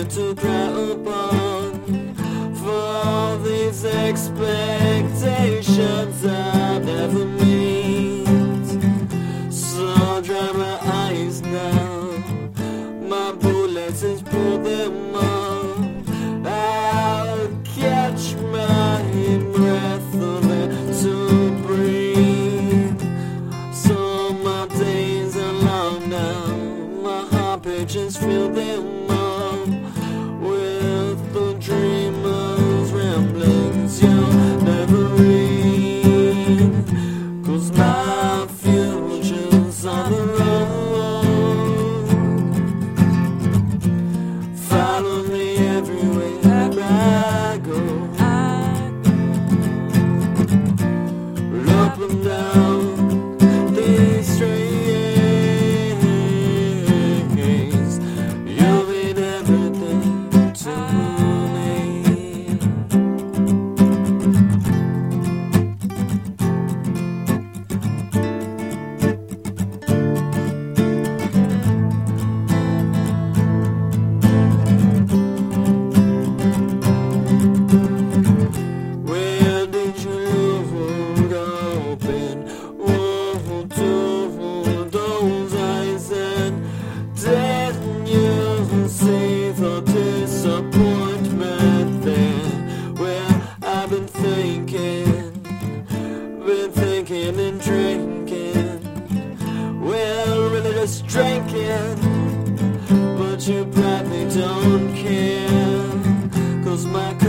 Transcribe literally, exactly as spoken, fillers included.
to cry upon for all these expectations I never meet. So dry my eyes now, my bullets has pulled them up. I'll catch my breath of air to breathe. So my days are long now, my heart pages fill them up with the dreamer's ramblings. You'll never read, 'cause my future's on the road. Follow me everywhere I go, up and down these streets. You mean everything to me. Where did you look open? Oh, to those eyes, and didn't you see the disappointment there? Where I've been thinking, been thinking and drinking, well, really just drinking, but you probably don't care, 'cause my